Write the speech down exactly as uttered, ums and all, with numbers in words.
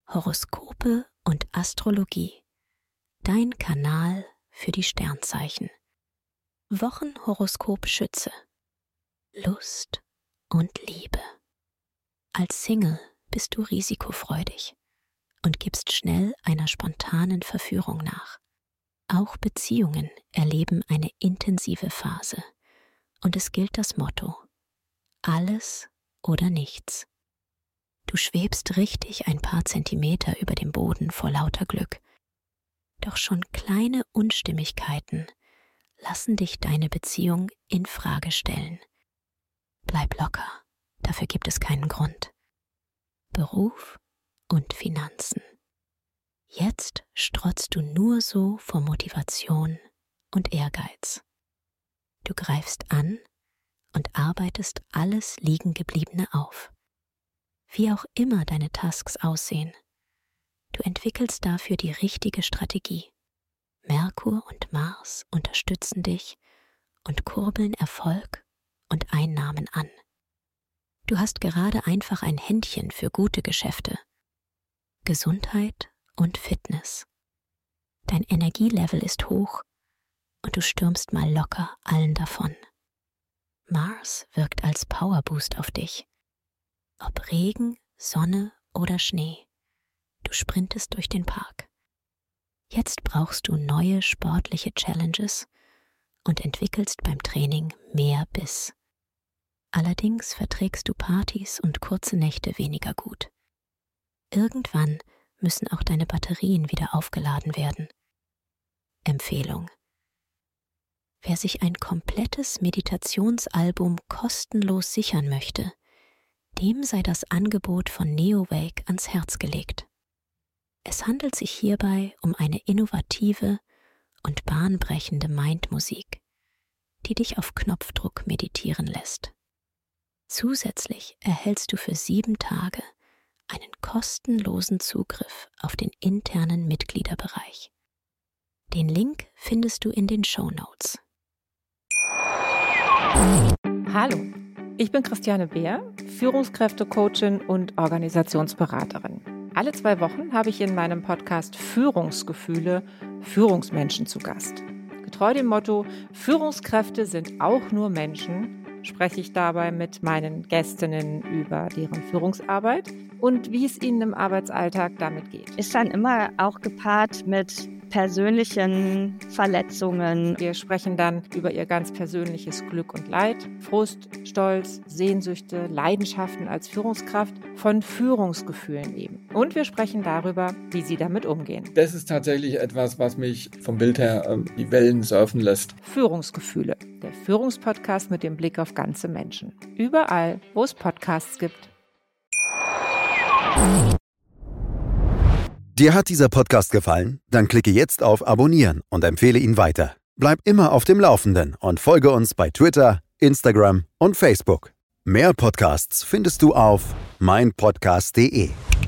Horoskope und Astrologie. Dein Kanal für die Sternzeichen. Wochenhoroskop Schütze. Lust und Liebe. Als Single bist du risikofreudig und gibst schnell einer spontanen Verführung nach. Auch Beziehungen erleben eine intensive Phase und es gilt das Motto: alles oder nichts. Du schwebst richtig ein paar Zentimeter über dem Boden vor lauter Glück. Doch schon kleine Unstimmigkeiten lassen dich deine Beziehung in Frage stellen. Bleib locker, dafür gibt es keinen Grund. Beruf und Finanzen. Jetzt strotzt du nur so vor Motivation und Ehrgeiz. Du greifst an und arbeitest alles Liegengebliebene auf. Wie auch immer deine Tasks aussehen, du entwickelst dafür die richtige Strategie. Merkur und Mars unterstützen dich und kurbeln Erfolg und Einnahmen an. Du hast gerade einfach ein Händchen für gute Geschäfte. Gesundheit und Fitness. Dein Energielevel ist hoch und du stürmst mal locker allen davon. Mars wirkt als Powerboost auf dich. Ob Regen, Sonne oder Schnee, du sprintest durch den Park. Jetzt brauchst du neue sportliche Challenges und entwickelst beim Training mehr Biss. Allerdings verträgst du Partys und kurze Nächte weniger gut. Irgendwann müssen auch deine Batterien wieder aufgeladen werden. Empfehlung: Wer sich ein komplettes Meditationsalbum kostenlos sichern möchte, dem sei das Angebot von Neowake ans Herz gelegt. Es handelt sich hierbei um eine innovative und bahnbrechende Mindmusik, die dich auf Knopfdruck meditieren lässt. Zusätzlich erhältst du für sieben Tage einen kostenlosen Zugriff auf den internen Mitgliederbereich. Den Link findest du in den Shownotes. Hallo, ich bin Christiane Beer, Führungskräftecoachin und Organisationsberaterin. Alle zwei Wochen habe ich in meinem Podcast Führungsgefühle Führungsmenschen zu Gast. Getreu dem Motto Führungskräfte sind auch nur Menschen, spreche ich dabei mit meinen Gästinnen über deren Führungsarbeit und wie es ihnen im Arbeitsalltag damit geht. Ist dann immer auch gepaart mit persönlichen Verletzungen. Wir sprechen dann über ihr ganz persönliches Glück und Leid, Frust, Stolz, Sehnsüchte, Leidenschaften als Führungskraft, von Führungsgefühlen eben. Und wir sprechen darüber, wie sie damit umgehen. Das ist tatsächlich etwas, was mich vom Bild her äh, die Wellen surfen lässt. Führungsgefühle, der Führungspodcast mit dem Blick auf ganze Menschen. Überall, wo es Podcasts gibt. Dir hat dieser Podcast gefallen? Dann klicke jetzt auf Abonnieren und empfehle ihn weiter. Bleib immer auf dem Laufenden und folge uns bei Twitter, Instagram und Facebook. Mehr Podcasts findest du auf mein podcast punkt de.